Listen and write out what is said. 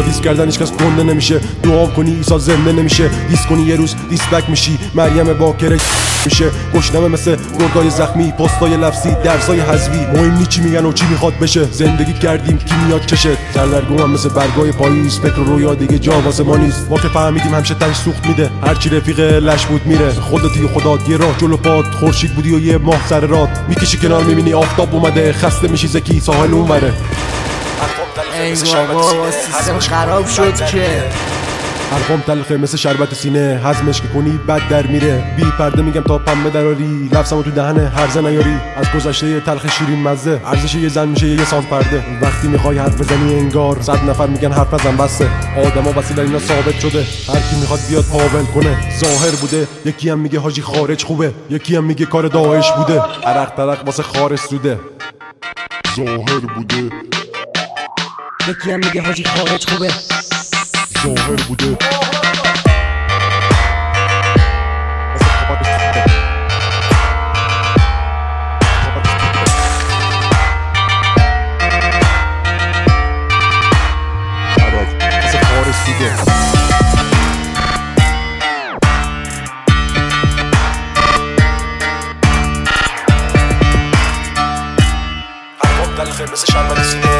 دیس کردن هیچ کس گنده نمیشه. دعا کنی عیسی زنده نمیشه. دیس کنی یه روز دیسلک میشی. مریم باکره میشه. گشنمه مثل گردای زخمی، پستای لفظی، درسای حذفی. مهم نی چی میگن و چی میخواد بشه. زندگی کردیم کی میاد چشه. سردرگمم مثل برگای پاییز. فکر و رویا دیگه جا واسه ما نیست. ما که فهمیدیم همیشه تنش سوخت میده. هرچی رفیق لش بود میره. خودتی و خدات یه راه جلو پات. خورشید بودی و یه ماه سر رات. میکشی کنار میبینی آفتاب اومده. خسته میشی زکی ساحل اونوره. ای بابا سیستم خراب شد که حرفام تلخه مثل شربت سینه. هضمش که کنی بد در میره. بی پرده میگم تا پنبه دراری. لفظمو تو دهن هرزه نیاری. از گذشته تلخ شیرین مزه. ارزش یه زن میشه یه سانت پرده. وقتی میخوای حرف بزنی انگار 100 نفر میگن حرف نزن بسه. آدما وسیله اینا ثابت شده. هر کی میخواد بیاد پاول کنه. ظاهر بوده. یکی هم میگه حاجی خارج خوبه. یکی هم میگه کار داعش بوده. عرق ترق واسه خارج سوده. ظاهر بوده. یکی هم میگه حاجی خارج خوبه. ظاهر بوده. مثل شربت سینه.